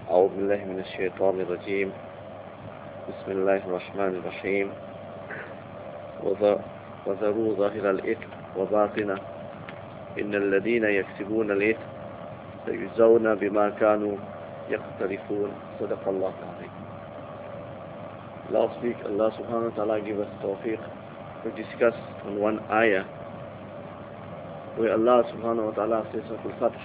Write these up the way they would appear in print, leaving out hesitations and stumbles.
أعوذ بالله من الشيطان الرجيم. بسم الله الرحمن الرحيم. وذروا ظاهر الإثم وباطنه إن الذين يكسبون الإثم سيجزون بما كانوا يقترفون. صدق الله العظيم. Last week Allah subhanahu wa ta'ala gave us tawfiq to discuss on one ayah where Allah subhanahu wa ta'ala says in Al-Fath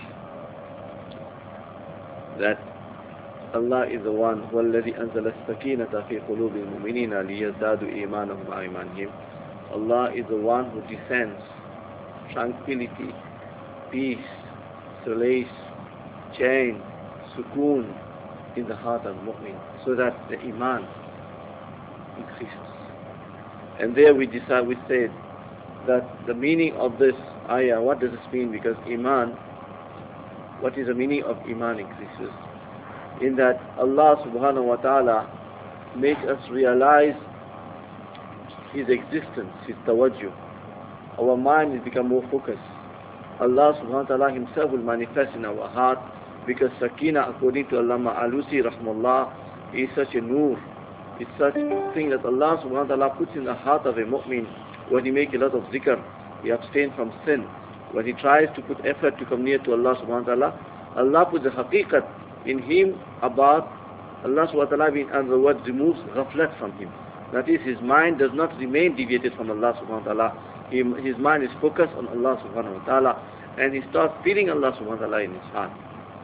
that Allah is the one who الذي أنزل السكينة في قلوب المؤمنين ليزدادوا إيمانهم مع إيمانهم. Allah is the one who descends tranquility, peace, solace, chain, sukoon in the heart of the mu'min so that the iman increases. And there we said that the meaning of this ayah, what does this mean? Because iman, what is the meaning of iman increases? In that Allah subhanahu wa ta'ala makes us realize His existence, His tawajjuh. Our mind has become more focused. Allah subhanahu wa ta'ala Himself will manifest in our heart because sakina, according to Allama Alusi rahmallah, is such a nur. It's such a thing that Allah subhanahu wa ta'ala puts in the heart of a mu'min. When he makes a lot of zikr, he abstains from sin. When he tries to put effort to come near to Allah subhanahu wa ta'ala, Allah puts a haqiqat in him about Allah subhanahu wa ta'ala, in other words, removes ghaflat from him. That is, his mind does not remain deviated from Allah subhanahu wa ta'ala. His mind is focused on Allah subhanahu wa ta'ala, and he starts feeling Allah subhanahu wa ta'ala in his heart.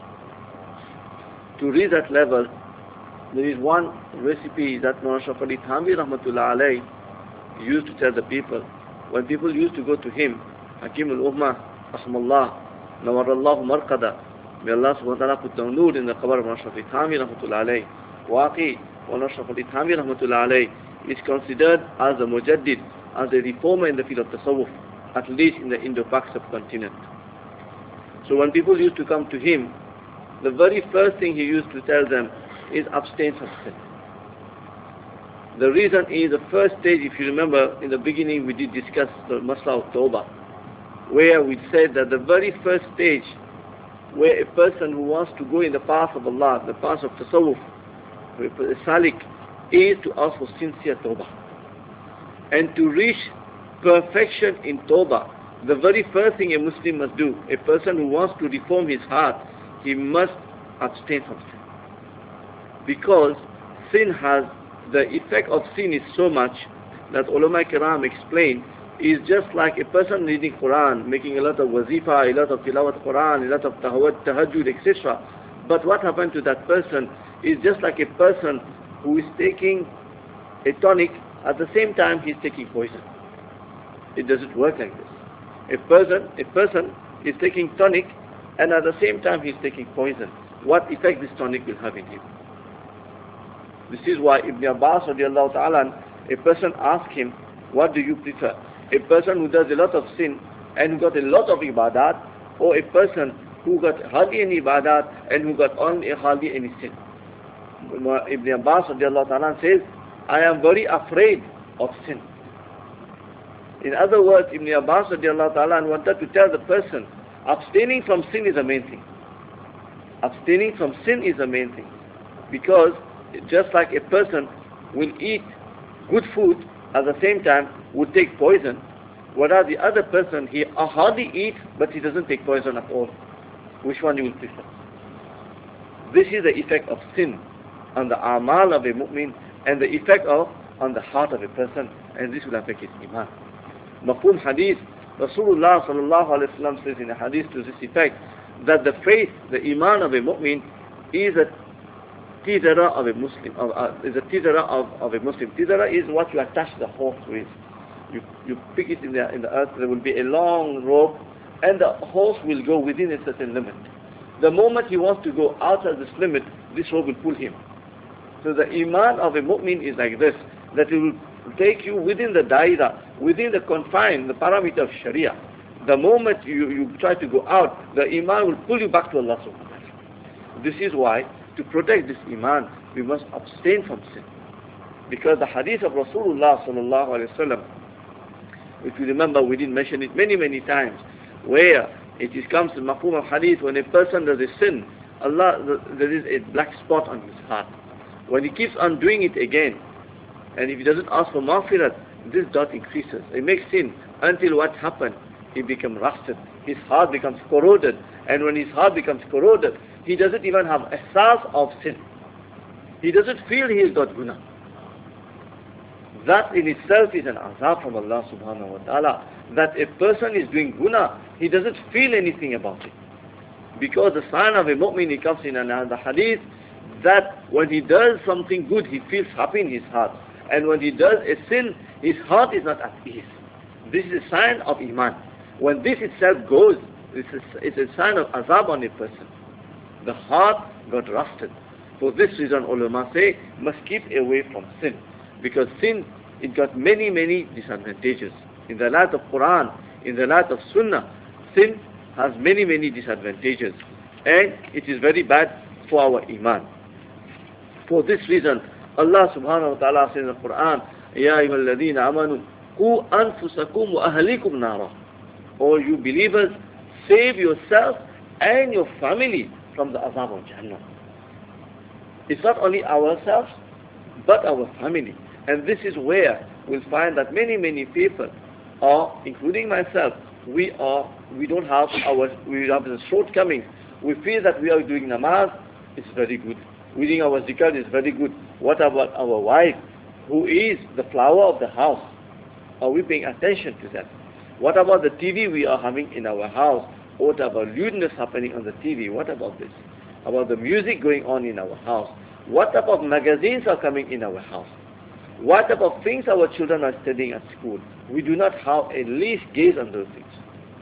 To reach that level, there is one recipe that Mawlana Ashraf Ali Thanvi rahmatullah alayh used to tell the people. When people used to go to him, Hakim al-Ummah, Rahmallah, Nawarallahu Marqada, may Allah subhanahu wa ta'ala put down nur in the qabr of Mawlana Ashraf Ali Thanvi rahmatullah alayh. Waqi, Mawlana Ashraf Ali Thanvi rahmatullah alayh is considered as a mujaddid, as a reformer in the field of tasawwuf, at least in the Indo-Pak subcontinent. So when people used to come to him, the very first thing he used to tell them is abstain from sin. The reason is the first stage, if you remember, in the beginning we did discuss the Masla of Tawbah, where we said that the very first stage where a person who wants to go in the path of Allah, the path of Tasawwuf, a salik, is to ask for sincere Tawbah. And to reach perfection in Tawbah, the very first thing a Muslim must do, a person who wants to reform his heart, he must abstain from sin. Because sin has, the effect of sin is so much that ulama kiram explain, is just like a person reading Quran, making a lot of wazifa, a lot of tilawat Quran, a lot of tahajjud, etc. But what happened to that person is just like a person who is taking a tonic, at the same time he is taking poison. It doesn't work like this. A person is taking tonic and at the same time he is taking poison. What effect this tonic will have in him? This is why Ibn Abbas radiallahu ta'ala, a person asked him, what do you prefer? A person who does a lot of sin and who got a lot of ibadat, or a person who got hardly any ibadat and who got only hardly any sin? Ibn Abbas radiallahu ta'ala says, I am very afraid of sin. In other words, Ibn Abbas radiallahu ta'ala wanted to tell the person, abstaining from sin is the main thing. Abstaining from sin is the main thing. Because just like a person will eat good food, at the same time would take poison, whereas the other person, he hardly eats, but he doesn't take poison at all. Which one you will prefer? This is the effect of sin on the amal of a mu'min, and the effect on the heart of a person, and this will affect his iman. Mafhum hadith, Rasulullah sallallahu alayhi wa sallam says in a hadith to this effect, that the faith, the iman of a mu'min is a tizara of a Muslim, is a tizara of a Muslim. Tizara is what you attach the horse with. You pick it in the earth, there will be a long rope, and the horse will go within a certain limit. The moment he wants to go outside this limit, this rope will pull him. So the iman of a mu'min is like this, that it will take you within the daira, within the confine, the parameter of Sharia. The moment you try to go out, the iman will pull you back to Allah subhanahu wa ta'ala. This is why, to protect this iman, we must abstain from sin. Because the hadith of Rasulullah sallallahu alayhi wa sallam, if you remember, we did mention it many times, where it comes in mafhum of hadith, when a person does a sin, there is a black spot on his heart. When he keeps on doing it again, and if he doesn't ask for maghfirat, this dot increases. It makes sin until what happened? He becomes rusted. His heart becomes corroded. And when his heart becomes corroded, he doesn't even have a sense of sin. He doesn't feel he has got guna. That in itself is an azab from Allah subhanahu wa ta'ala. That a person is doing guna, he doesn't feel anything about it. Because the sign of a mu'min, it comes in another hadith, that when he does something good, he feels happy in his heart. And when he does a sin, his heart is not at ease. This is a sign of iman. When this itself goes, it's a sign of azab on a person. The heart got rusted. For this reason, ulama say, must keep away from sin. Because sin, it got many, many disadvantages. In the light of Quran, in the light of Sunnah, sin has many, many disadvantages. And it is very bad for our iman. For this reason, Allah subhanahu wa ta'ala says in the Quran, Ya ayyuhalladhina amanu, qu anfusakum wa ahlikum nara. All you believers, save yourself and your family from the azab of Jahannam. It's not only ourselves, but our family. And this is where we'll find that many, many people are, including myself, we have the shortcomings. We feel that we are doing namaz, it's very good. Reading our zikr is very good. What about our wife, who is the flower of the house? Are we paying attention to that? What about the TV we are having in our house? What about lewdness happening on the TV? What about this? About the music going on in our house? What about magazines are coming in our house? What about things our children are studying at school? We do not have at least gaze on those things.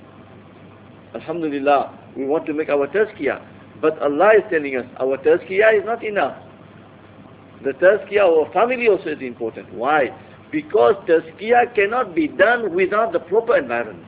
Alhamdulillah, we want to make our tazkiyah. But Allah is telling us, our tazkiyah is not enough. The tazkiyah of our family also is important. Why? Because tazkiyah cannot be done without the proper environment.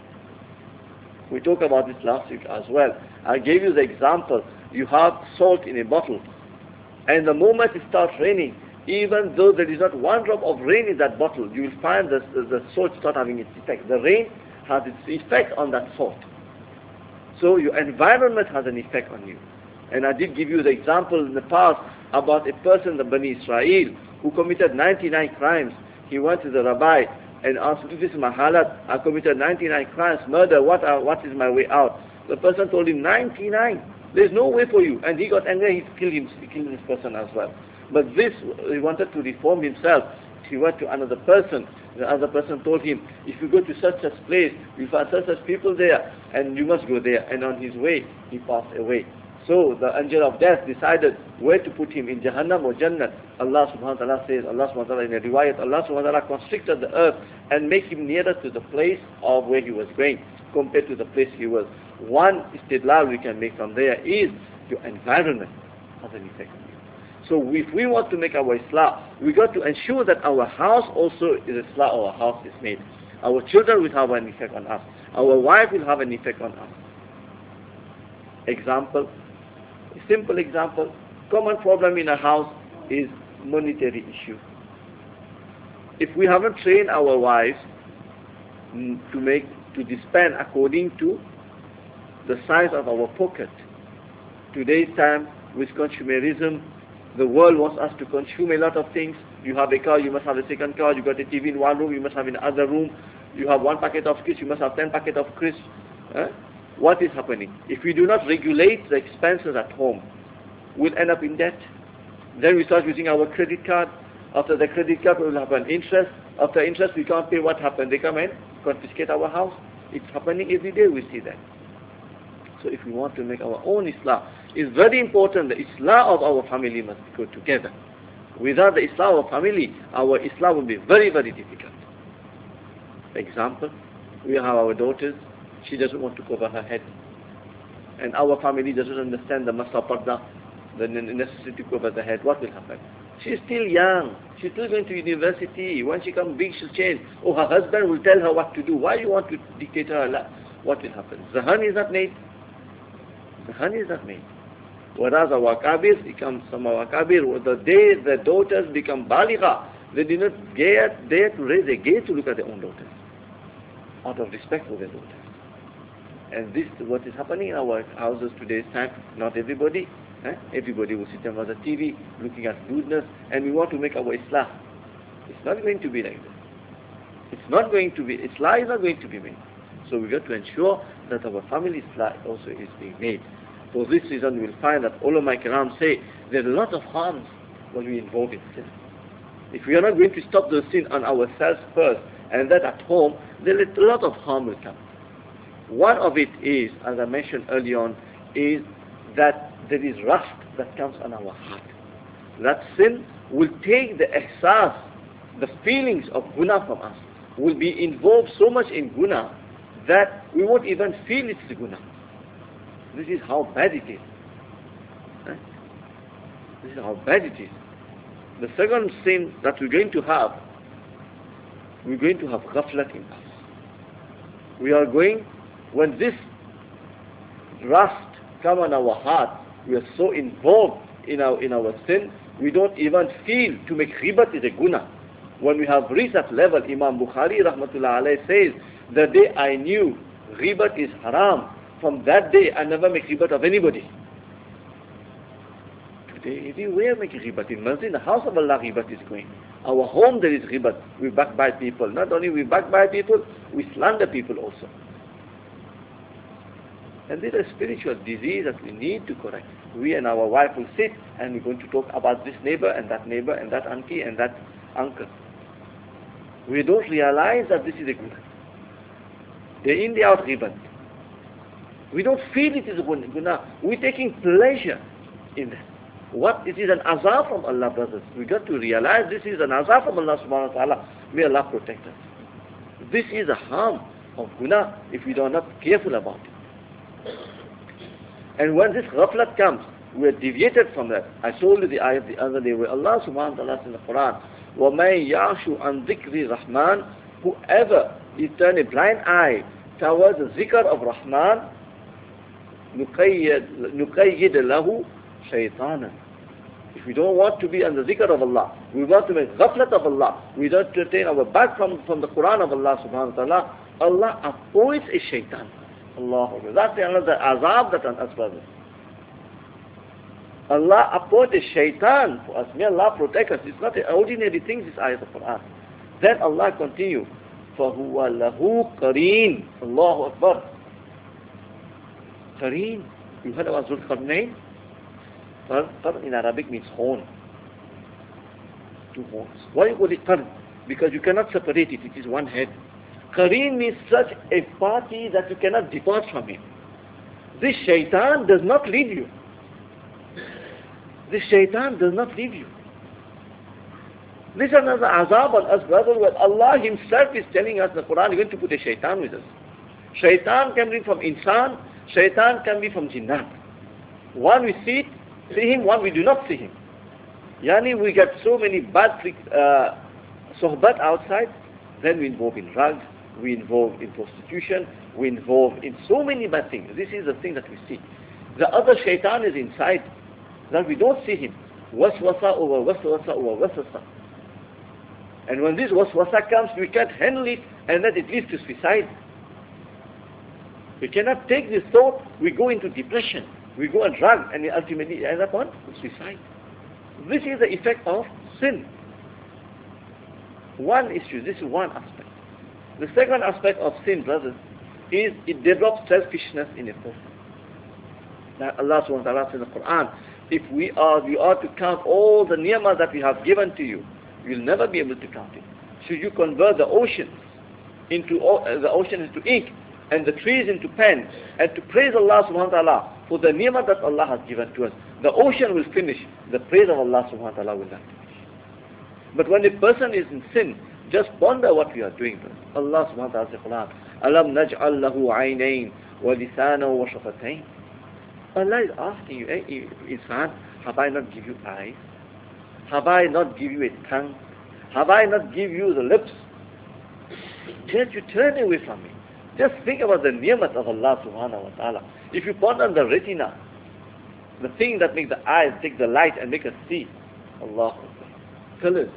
We talked about this last week as well. I gave you the example. You have salt in a bottle. And the moment it starts raining, even though there is not one drop of rain in that bottle, you will find the salt start having its effect. The rain has its effect on that salt. So your environment has an effect on you. And I did give you the example in the past about a person, the Bani Israel, who committed 99 crimes. He went to the rabbi and asked, this is my halat, I committed 99 crimes, murder, what is my way out? The person told him, 99, there's no way for you. And he got angry, he killed this person as well. But this, he wanted to reform himself. He went to another person. The other person told him, if you go to such place, you'll find such people there, and you must go there. And on his way, he passed away. So the angel of death decided where to put him, in Jahannam or Jannah. Allah subhanahu wa ta'ala says, Allah subhanahu wa ta'ala in a riwayat, Allah subhanahu wa ta'ala constricted the earth and make him nearer to the place of where he was going compared to the place he was. One istidlal we can make from there is your environment has an effect on you. So if we want to make our islah, we got to ensure that our house also is islah, our house is made. Our children will have an effect on us. Our wife will have an effect on us. Example, a simple example, common problem in a house is monetary issue. If we haven't trained our wives to dispense according to the size of our pocket, today's time with consumerism, the world wants us to consume a lot of things. You have a car, you must have a second car. You got a TV in one room, you must have in another room. You have one packet of crisps, you must have 10 packets of crisps. What is happening? If we do not regulate the expenses at home, we'll end up in debt. Then we start using our credit card. After the credit card, we'll have an interest. After interest, we can't pay. What happened? They come and confiscate our house. It's happening every day. We see that. So if we want to make our own Islah, it's very important the Islah of our family must go together. Without the Islah of our family, our Islah will be very, very difficult. Example, we have our daughters. She doesn't want to cover her head. And our family doesn't understand the masa parda, the necessity to cover the head. What will happen? She's still young. She's still going to university. When she comes big, she'll change. Oh, her husband will tell her what to do. Why you want to dictate her life? What will happen? Zahan is not made. Zahan is not made. Whereas our kabir becomes some our kabir, the day the daughters become baligha, they do not dare to raise a gaze to look at their own daughters, out of respect for their daughters. And this is what is happening in our houses today's time. Not everybody. Everybody will sit on the TV looking at goodness, and we want to make our Islah. It's not going to be like this. It's not going to be, Islah is not going to be made. So we got to ensure that our family Islah also is being made. For this reason, we will find that ulama kiram say there are a lot of harms when we involve in sin. If we are not going to stop the sin on ourselves first, and that at home, then a lot of harm will come. One of it is, as I mentioned early on, is that there is rust that comes on our heart. That sin will take the ihsas, the feelings of guna from us, will be involved so much in guna that we won't even feel it's the guna. This is how bad it is. This is how bad it is. The second sin that we're going to have ghaflat in us. We are going, when this rust come on our heart, we are so involved in our sin, we don't even feel to make ghibat is a guna. When we have reached that level, Imam Bukhari rahmatullah alayhi says, the day I knew ghibat is haram, from that day I never make ghibat of anybody. Today, everywhere make ghibat. In masjid, in the house of Allah, ghibat is going. Our home there is ghibat. We backbite people. Not only we backbite people, we slander people also. And this is a spiritual disease that we need to correct. We and our wife will sit and we're going to talk about this neighbor and that auntie and that uncle. We don't realize that this is a guna. They're in the out ghibat. We don't feel it is a guna. We're taking pleasure in that. What? It is an azab from Allah, brothers. We got to realize this is an azab from Allah subhanahu wa ta'ala. May Allah protect us. This is a harm of guna if we are not careful about it. And when this ghaflat comes, we are deviated from that. I told you the ayat the other day where Allah subhanahu wa ta'ala says in the Quran, وَمَنْ يَعْشُ عَنْ ذِكْرِ الرَّحْمَنِ, whoever you turn a blind eye towards the zikr of Rahman, نُقَيِّدْ لَهُ shaytanan. If we don't want to be on the zikr of Allah, we want to make ghaflat of Allah, we don't to turn our back from the Quran of Allah subhanahu wa ta'ala, Allah appoints a shaitan. Allah. That's another azab that on us, brothers. Allah appoints a shaitan for us. May Allah protect us. It's not an ordinary thing, this ayat of Quran. Then Allah continue, فَهُوَ لَهُ قَرِينٌ. Allahu Akbar. Qareen. You heard about Zulqarnain? Qarn in Arabic means horn. Two horns. Why you call it qarn? Because you cannot separate it. It is one head. Qareen means such a party that you cannot depart from him. This shaitan does not leave you. This shaitan does not leave you. This is another azab on us, brother, where Allah himself is telling us in the Quran, you're going to put a shaitan with us. Shaitan can be from insan, shaitan can be from jinnat. One we see him, one we do not see him. Yani we get so many bad sohbat outside, then we involve in drugs, we involve in prostitution, we involve in so many bad things. This is the thing that we see. The other shaitan is inside, that we don't see him. Waswasa over waswasa over waswasa. And when this waswasa comes, we can't handle it, and then it leads to suicide. We cannot take this thought, we go into depression, we go on drug, and we ultimately end up on suicide. This is the effect of sin. One issue, this is one aspect. The second aspect of sin, brothers, is it develops selfishness in a person. Now Allah subhanahu wa ta'ala says in the Quran, if you are to count all the ni'mah that we have given to you, you'll never be able to count it. Should you convert the oceans into ink, and the trees into pen, and to praise Allah subhanahu wa ta'ala for the ni'mah that Allah has given to us, the ocean will finish, the praise of Allah subhanahu wa ta'ala will not finish. But when a person is in sin, just ponder what we are doing. Allah subhanahu wa ta'ala says in the Quran, Alam naj'al lahu aynayn wa lisana wa shafatayn. Allah is asking you, hey, insan, have I not give you eyes? Have I not give you a tongue? Have I not give you the lips? Yet you turn away from me. Just think about the ni'mat of Allah subhanahu wa ta'ala. If you put on the retina, the thing that makes the eyes take the light and make us see, Allah, colors.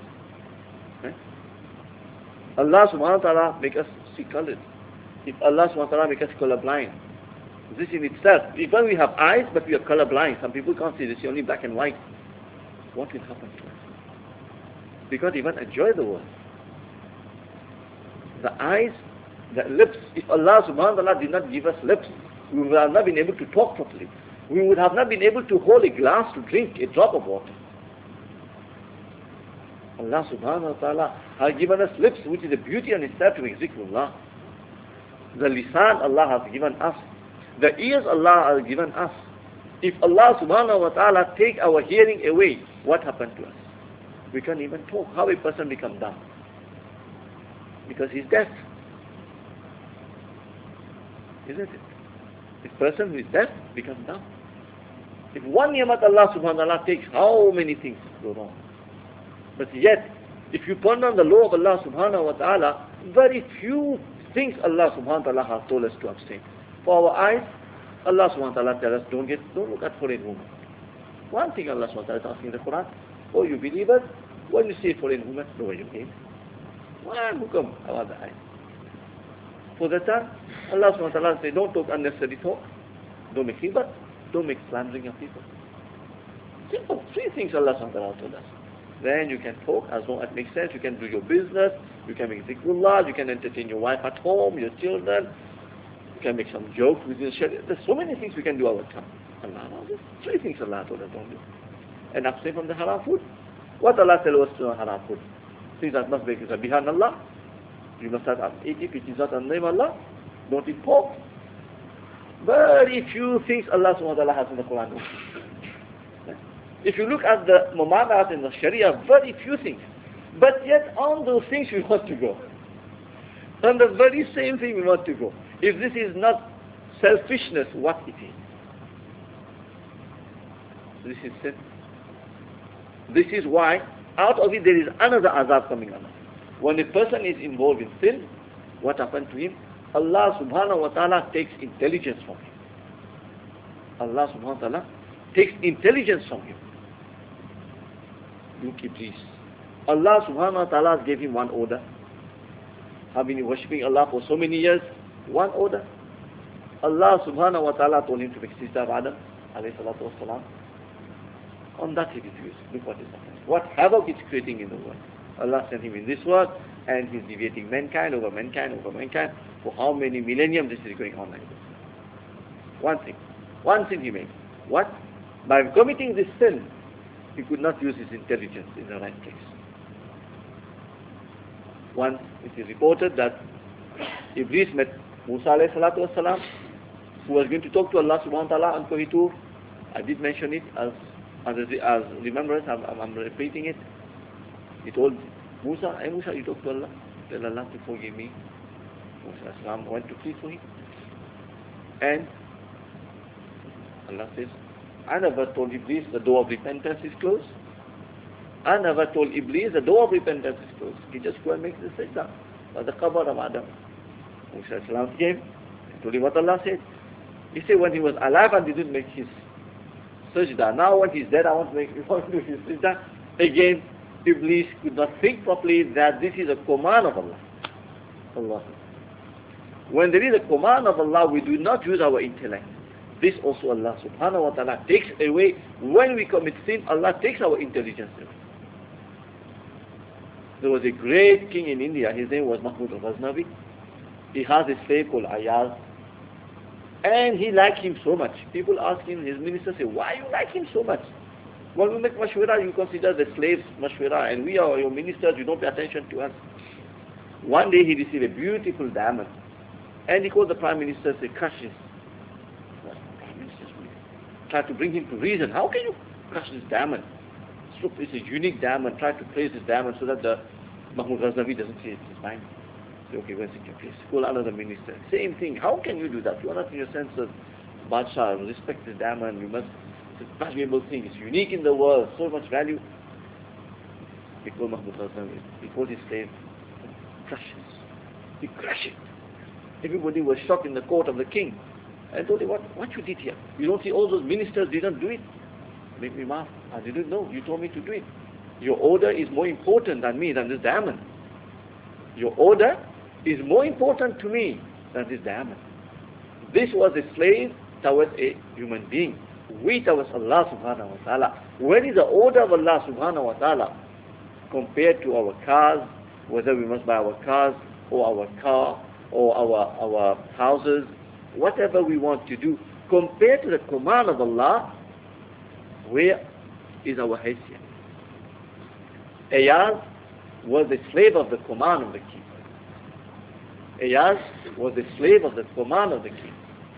Allah subhanahu wa ta'ala make us see colors. If Allah subhanahu wa ta'ala make us colorblind, This in itself. Even we have eyes, but we are colorblind. Some people can't see. They see only black and white. What will happen to us? We can't even enjoy the world. The eyes, the lips. If Allah subhanahu wa ta'ala did not give us lips, we would have not been able to talk properly. We would have not been able to hold a glass to drink a drop of water. Allah subhanahu wa ta'ala has given us lips, which is a beauty in itself to make zikrullah. The lisan Allah has given us. The ears Allah has given us. If Allah subhanahu wa ta'ala take our hearing away, what happened to us? We can't even talk. How a person become dumb? Because he's deaf. Isn't it? A person who is deaf becomes dumb. If one ni'mat Allah subhanahu wa ta'ala takes, how many things go wrong? But yet, if you ponder on the law of Allah subhanahu wa ta'ala, very few things Allah subhanahu wa ta'ala has told us to abstain. For our eyes, Allah subhanahu wa ta'ala tells us, don't look at foreign women. One thing Allah subhanahu wa ta'ala is asking in the Quran, oh you believers, when you see foreign women, lower your gaze. One hukum about the eyes. For the tongue, Allah subhanahu wa ta'ala says, don't talk unnecessary talk, don't make riba, don't make slandering of people. Simple, 3 things Allah subhanahu wa ta'ala told us. Then you can talk as long as it makes sense, you can do your business, you can make zikrullah, you can entertain your wife at home, your children, you can make some jokes within the Sharia. There's so many things we can do our tongue. Allah knows. 3 things Allah told us don't do. And abstain from the haram food. What Allah tells us to haram food? Things that must make us behind Allah. You must not eat if it is not on the name of Allah. Don't eat pork. Very few things Allah subhanahu wa ta'ala has in the Quran. If you look at the Muamalat in the Sharia, very few things. But yet on those things we want to go. On the very same thing we want to go. If this is not selfishness, what it is? This is sin. This is why out of it there is another azab coming on us. When a person is involved in sin, what happened to him? Allah subhanahu wa ta'ala takes intelligence from him. Allah subhanahu wa ta'ala takes intelligence from him. You keep this. Allah subhanahu wa ta'ala gave him one order. Have been worshipping Allah for so many years. One order. Allah subhanahu wa ta'ala told him to make sister of Adam, alayhi salatu wasalam. On that he refused. Look what is happening. What havoc it's creating in the world. Allah sent him in this world and he's deviating mankind over mankind over mankind. For how many millennium this is going on like this? One thing. One sin he made. What? By committing this sin, he could not use his intelligence in the right place. Once it is reported that Iblis met Musa alayhi salatu wasalam, who was going to talk to Allah subhanahu wa ta'ala on Koh Tur. I did mention it as remembrance, I'm repeating it. He told Musa, hey Musa, you talk to Allah, tell Allah to forgive me. Musa as-salam went to plead for him. And Allah says, I never told Iblis the door of repentance is closed. I never told Iblis the door of repentance is closed. He just go and make the sajda by the qabr of Adam. Musa as-salam came and told him what Allah said. He said when he was alive and didn't make his sajda. Now when he's dead, I want to do his sajda. Again, Iblis could not think properly that this is a command of Allah. Allah. When there is a command of Allah, we do not use our intellect. This also Allah subhanahu wa ta'ala takes away. When we commit sin, Allah takes our intelligence away. There was a great king in India. His name was Mahmud al-Ghaznavi. He has a slave called Ayaz. And he liked him so much. People ask him, his minister say, why you like him so much? When we make mashwara, you consider the slaves mashwara, and we are your ministers, you don't pay attention to us. One day he received a beautiful diamond, and he called the Prime Minister, say, crush this. Prime Minister tried to bring him to reason. How can you crush this diamond? Look, it's a unique diamond. Try to place this diamond so that the Mahmud Ghaznavi doesn't see it in his mind. Say, okay, where's it your place? Call another minister. Same thing. How can you do that? You are not in your sense of Badshah. Respect the diamond. You must. It's a valuable thing. It's unique in the world. So much value. He called Mahmud Ghaznavi. He called his slave. Crush it. He crushed it. Everybody was shocked in the court of the king. I told him, what you did here? You don't see all those ministers didn't do it? Make me laugh. I didn't know. You told me to do it. Your order is more important than me, than this diamond. Your order is more important to me than this diamond. This was a slave towards a human being. We towards Allah subhanahu wa ta'ala. Where is the order of Allah subhanahu wa ta'ala compared to our cars, whether we must buy our cars or our car or our houses, whatever we want to do, compared to the command of Allah, where is our haysiyah? Ayaz was a slave of the command of the king. Ayaz was a slave of the command of the king.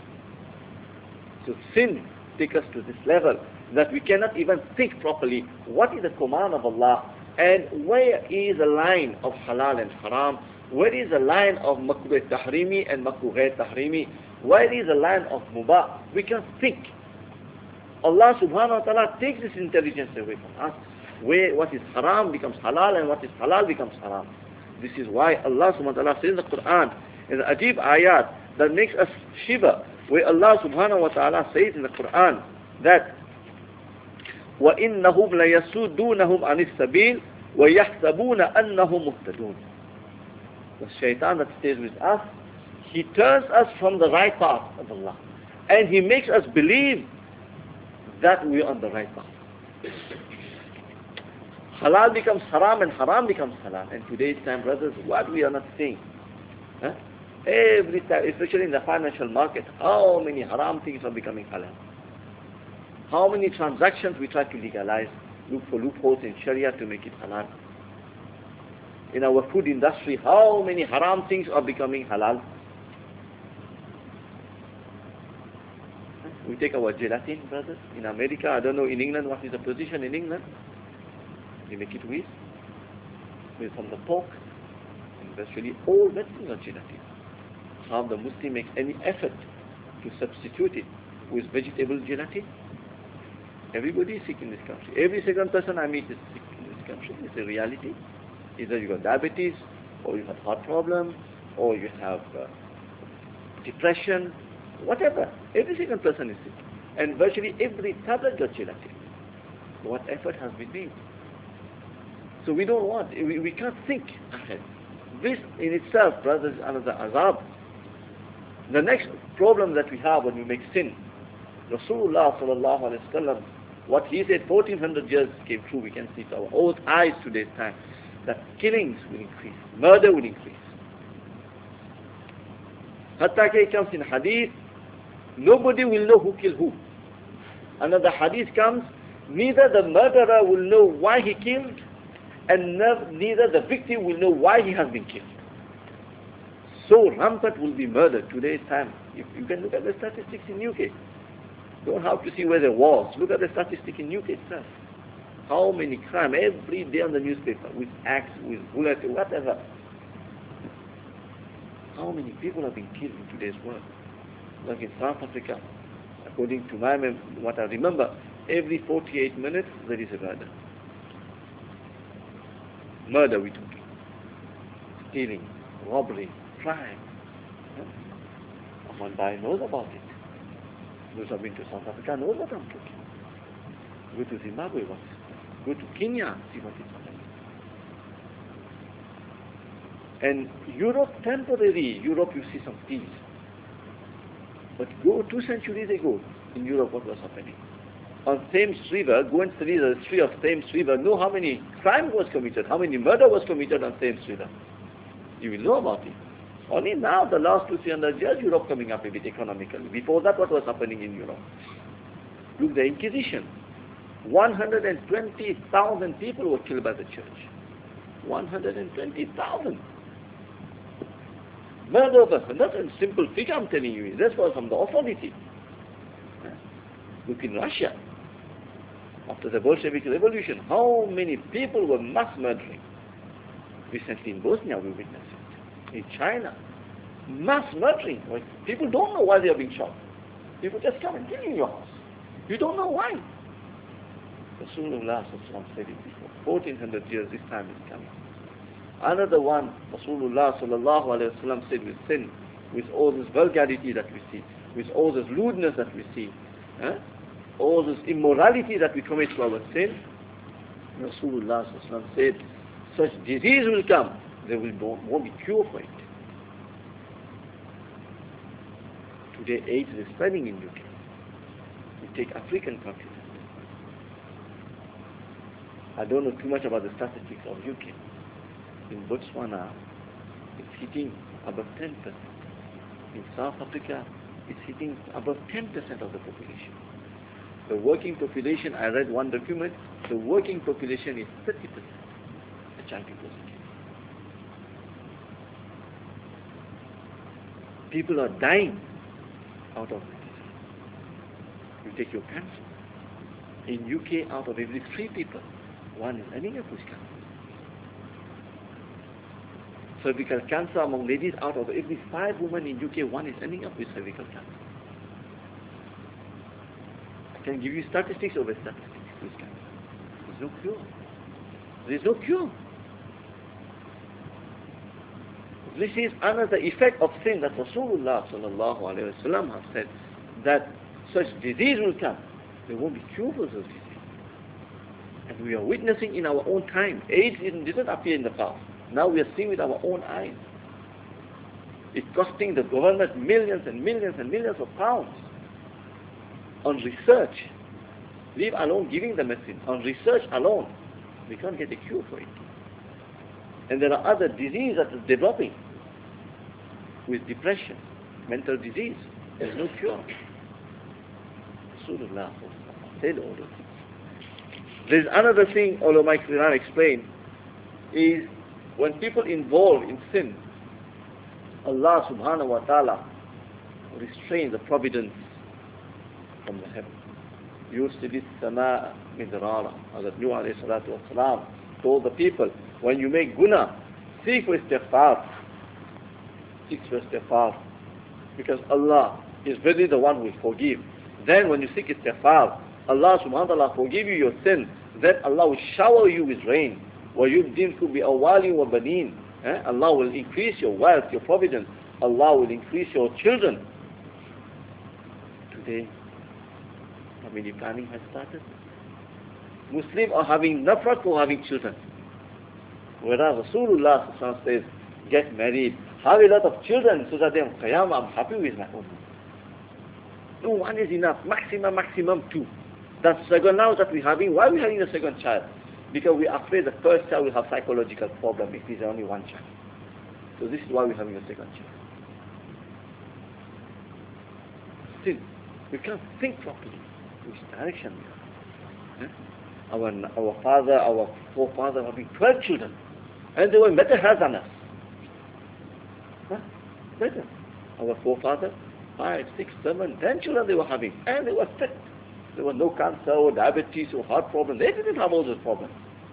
So sin takes us to this level that we cannot even think properly what is the command of Allah and where is the line of halal and haram, where is the line of makruh tahrimi and makruh tahrimi, where is the line of mubah. We can't think. Allah subhanahu wa ta'ala takes this intelligence away from us, where what is haram becomes halal and what is halal becomes haram. This is why Allah subhanahu wa ta'ala says in the Quran, in the ajib ayat that makes us shiver, where Allah subhanahu wa ta'ala says in the Quran that وَإِنَّهُمْ لَيَسُدُّونَهُمْ عَنِ السَّبِيلِ وَيَحْسَبُونَ أَنَّهُمْ مُهْتَدُونَ. The shaitan that stays with us, he turns us from the right path of Allah and he makes us believe that we are on the right path. Halal becomes haram and haram becomes halal. And today's time, brothers, what we are not saying. Huh? Every time, especially in the financial market, how many haram things are becoming halal. How many transactions we try to legalize, look for loopholes in Sharia to make it halal. In our food industry, how many haram things are becoming halal. We take our gelatin, brothers. In America, I don't know in England, what is the position in England? They make it with from the pork. And virtually all medicines are gelatin. How the Muslim makes any effort to substitute it with vegetable gelatin? Everybody is sick in this country. Every second person I meet is sick in this country. It's a reality. Either you got diabetes, or you have heart problem, or you have depression, whatever. Every second person is sick. And virtually every tablet got gelatin. What effort has been made? So we don't want, we can't think ahead. This in itself, brothers, is another azab. The next problem that we have when we make sin, Rasulullah sallallahu alaihi wasallam, what he said 1400 years came true. We can see it our own eyes today's time, that killings will increase, murder will increase. Hatta it comes in hadith, nobody will know who killed who. Another hadith comes, neither the murderer will know why he killed, and neither the victim will know why he has been killed. So rampant will be murder today's time. You can look at the statistics in UK. Don't have to see where there was. Look at the statistics in UK itself. How many crime every day on the newspaper, with axe, with bullet, whatever. How many people have been killed in today's world? Like in South Africa, according to what I remember, every 48 minutes there is a murder. Murder we talking. Stealing, robbery, crime. Amandai knows about it. Those who have been to South Africa knows what I'm talking. Go to Zimbabwe, go to Kenya, see what is happening. And Europe, temporary, Europe you see some peace. But go 2 centuries ago, in Europe what was happening? On Thames River, go and study the history of Thames River, know how many crime was committed, how many murder was committed on Thames River. You will know about it. Only now, the last 200-300 years, Europe coming up a bit economically. Before that, what was happening in Europe? Look, the Inquisition. 120,000 people were killed by the church. 120,000. Murder of a, not a simple figure I'm telling you. This was from the authority. Look in Russia. After the Bolshevik Revolution, how many people were mass murdering? Recently in Bosnia we witnessed it. In China, mass murdering. People don't know why they are being shot. People just come and kill you in your house. You don't know why. Rasulullah said it before. 1400 years, this time is coming. Another one, Rasulullah sallallahu alayhi wa sallam said with sin, with all this vulgarity that we see, with all this lewdness that we see, all this immorality that we commit to our sin, Rasulullah sallallahu alayhi wa sallam said, such disease will come, there won't be cure for it. Today AIDS is spreading in UK. take African continent. I don't know too much about the statistics of UK. In Botswana, it's hitting above 10%. In South Africa, it's hitting above 10% of the population. The working population, I read one document, the working population is 30%, the HIV positive. People are dying out of this. You take your cancer. In UK, out of every 3 people, 1 is having a bush cancer. Cervical cancer among ladies, out of every 5 women in UK, 1 is ending up with cervical cancer. I can give you statistics over statistics with cancer. There's no cure. There's no cure. This is another effect of sin that Rasulullah sallallahu alayhi wa sallam has said, that such disease will come. There won't be cure for such disease. And we are witnessing in our own time. AIDS didn't appear in the past. Now we are seeing with our own eyes. It's costing the government millions and millions and millions of pounds on research. Leave alone giving the medicine. On research alone, we can't get a cure for it. And there are other diseases that are developing with depression, mental disease. There's no cure. Rasulullah said all those things. There's another thing ulama Quran explain is when people involved in sin, Allah subhanahu wa ta'ala restrains the providence from the heaven. يُرْسِلِ السَّمَاءَ مِدْرَارًا. Hazrat Nuh alayhi salatu wa salam told the people, when you make guna, seek for istighfar. Seek for istighfar. Because Allah is really the one who will forgive. Then when you seek istighfar, Allah subhanahu wa ta'ala forgive you your sin. Then Allah will shower you with rain. وَيُبْدِلْكُ بِأَوَّالٍ وَبَنِينَ. Allah will increase your wealth, your providence. Allah will increase your children. Today, family planning has started. Muslims are having nafrat for having children. Whereas Rasulullah says, get married, have a lot of children so that then Qiyamah, I'm happy with my own. No, 1 is enough. Maximum 2. That second now that we're having, why are we having a second child? Because we are afraid the first child will have psychological problem if there's only 1 child. So this is why we're having a second child. Still, we can't think properly which direction we are. Our father, our forefather having 12 children, and they were better health than us. Better. Our forefather, 5, 6, 7, 10 children they were having, and they were fit. There was no cancer or diabetes or heart problem. They didn't have all those problems.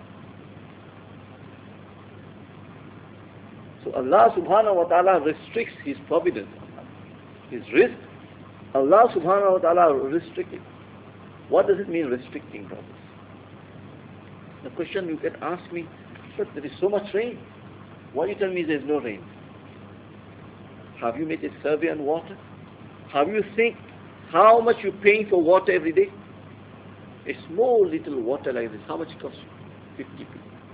So Allah subhanahu wa ta'ala restricts His providence, His rizq. Allah subhanahu wa ta'ala restricts it. What does it mean restricting, brothers? The question you can ask me, but there is so much rain. Why you tell me there is no rain? Have you made a survey on water? Have you think how much you're paying for water every day? A small little water like this, how much it costs you? 50p.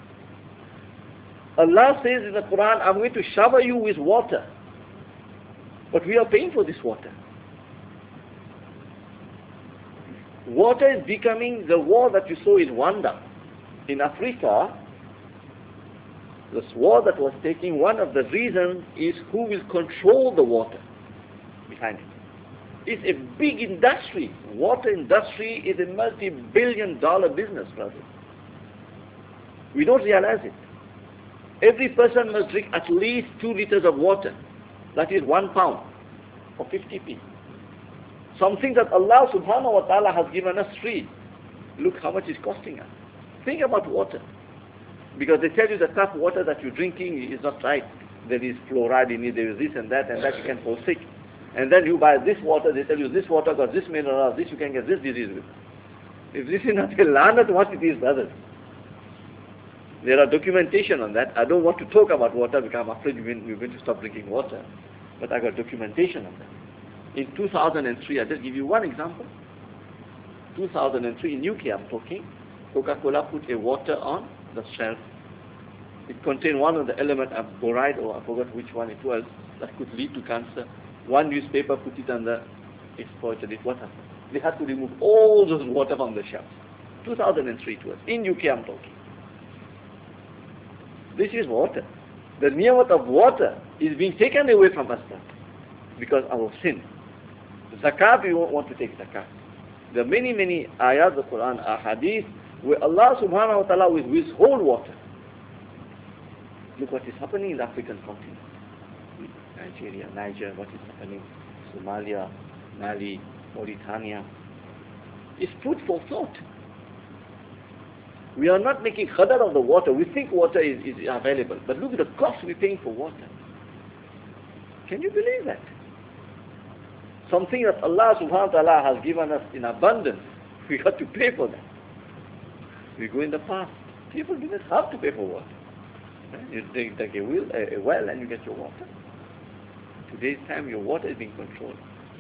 Allah says in the Quran, I'm going to shower you with water. But we are paying for this water. Water is becoming the war that you saw in Rwanda. In Africa, this war that was taking, one of the reasons is who will control the water behind it. It's a big industry. Water industry is a multi-billion-dollar business, brother. We don't realize it. Every person must drink at least 2 liters of water. That is 1 pound or 50p. Something that Allah subhanahu wa ta'ala has given us free. Look how much it's costing us. Think about water. Because they tell you the tap water that you're drinking is not right. There is fluoride in it, there is this and that you can fall sick. And then you buy this water, they tell you this water got this mineral, this you can get this disease with. If this is not a lanat, what it is, brothers? There are documentation on that. I don't want to talk about water because I'm afraid we're going to stop drinking water. But I got documentation on that. In 2003, I'll just give you one example. 2003, in UK I'm talking, Coca-Cola put a water on the shelf. It contained one of the elements of boride, or I forgot which one it was, that could lead to cancer. One newspaper put it on the exported it. What happened? they had to remove all those water from the shelves. 2003 it was. In UK I'm talking. This is water. The ni'mat of water is being taken away from us now because of our sin. Zakat, we won't want to take zakat. There are many ayat of the Quran, hadith, where Allah subhanahu wa ta'ala will withhold water. Look what is happening in the African continent. Nigeria, Niger, what is happening? Somalia, Mali, Mauritania. It's food for thought. We are not making qadar of the water. We think water is available. But look at the cost we're paying for water. Can you believe that? Something that Allah subhanahu wa ta'ala has given us in abundance, we have to pay for that. We go in the past. People didn't have to pay for water. You take a well and you get your water. Today's time your water is being controlled.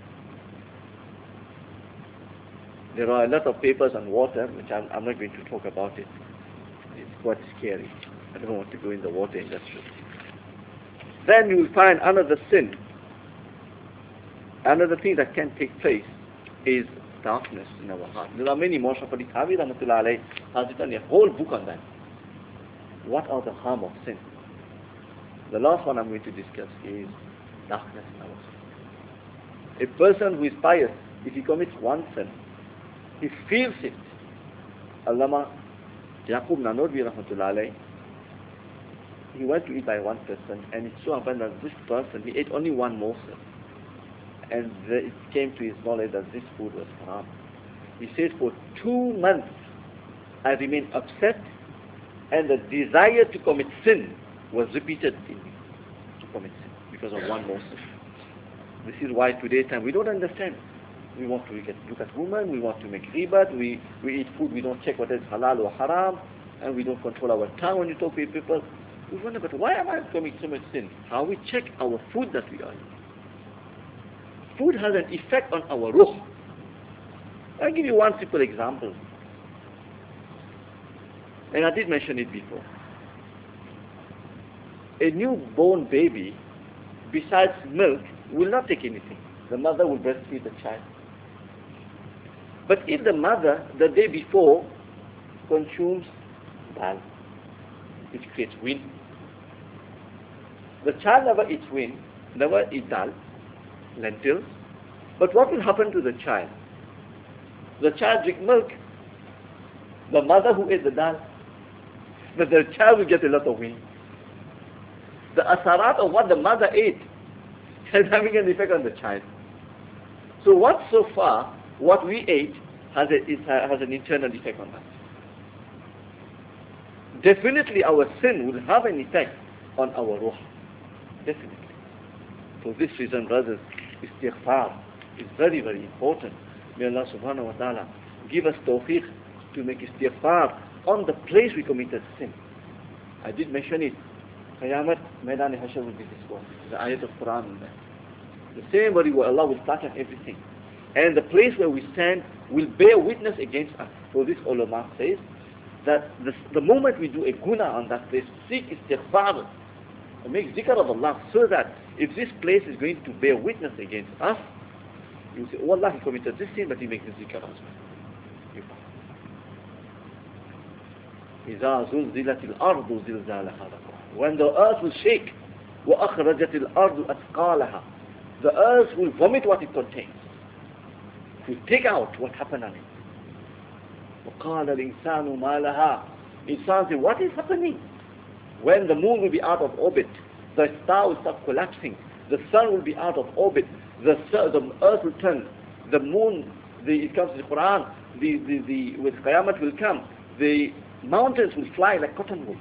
There are a lot of papers on water, which I'm not going to talk about it. It's quite scary. I don't want to go in the water industry. Then you will find another sin. Another thing that can take place is darkness in our heart. There are many. Mawlana Fadi Thanvi Rahmatullah Alayhi has written a whole book on that. What are the harm of sin? The last one I'm going to discuss is darkness in our heart. A person who is pious, if he commits one sin, he feels it. Allama Yaqub Nanodwi Rahmatullah Alayhi, he went to eat by one person, and it so happened that this person, he ate only one morsel. And it came to his knowledge that this food was haram. He says, for 2 months I remained upset, and the desire to commit sin was repeated in me, to commit sin, because of one morsel. This is why today's time we don't understand. We want to look at women, we want to make ribat, we eat food, we don't check whether it's halal or haram, and we don't control our tongue when you talk to people. We wonder, but why am I committing so much sin? How we check our food that we are eating. Food has an effect on our ruh. I'll give you one simple example. And I did mention it before. A newborn baby, besides milk, will not take anything. The mother will breastfeed the child. But if the mother, the day before, consumes dal, which creates wind, the child never eats wind, never eats dal, lentils, but what will happen to the child? The child drink milk, the mother who ate the dal, but the child will get a lot of wind. The asarat of what the mother ate is having an effect on the child. So what we ate has an internal effect on us. Definitely our sin will have an effect on our ruh. Definitely. For this reason, brothers, istighfar is very, very important. May Allah subhanahu wa ta'ala give us tawfiq to make istighfar on the place we committed sin. I did mention it. Qayamat, Maidan Hashar will be discussed. The ayat of Quran in there. The same way where Allah will start on everything. And the place where we stand will bear witness against us. So this ulama says that the moment we do a guna on that place, seek istighfar, make zikr of Allah, so that if this place is going to bear witness against us, you say, oh Allah, he committed this sin, but he makes the zikr as well. إِذَا زُلْزِلَتِ الْأَرْضُ زِلْزَالَهَا. When the earth will shake, وَأَخْرَجَتِ الْأَرْضُ أَثْقَالَهَا. The earth will vomit what it contains. It will take out what happened on it. وَقَالَ الْإِنسَانُ مَا لَهَا. Insan says, what is happening? When the moon will be out of orbit, the star will start collapsing, the sun will be out of orbit, the earth will turn, the moon, it comes in the Quran, with Qiyamah will come, the mountains will fly like cotton wool.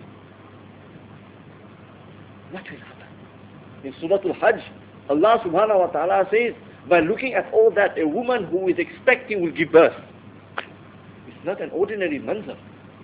What will happen? In Surah Al-Hajj, Allah subhanahu wa ta'ala says, by looking at all that, a woman who is expecting will give birth. It's not an ordinary manzar.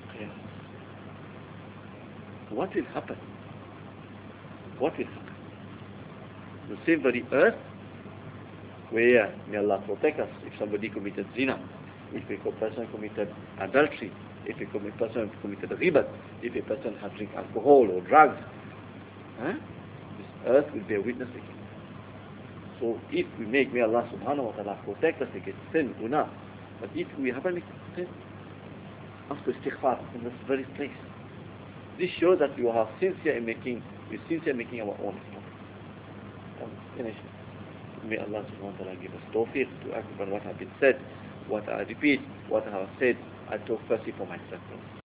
What will happen? What will happen? The same very earth where, may Allah protect us, if somebody committed zina, if a person committed adultery, if a person committed ribat, if a person has drink alcohol or drugs, this earth will bear witness again. So if we make, may Allah subhanahu wa ta'ala protect us against sin, guna. But if we haven't made sin, ask for istighfar in this very place. This shows that we are sincere in making our own finish. May Allah subhanahu wa ta'ala give us tawfiq to act upon what has been said, what I repeat, what I have said. I talk firstly for myself.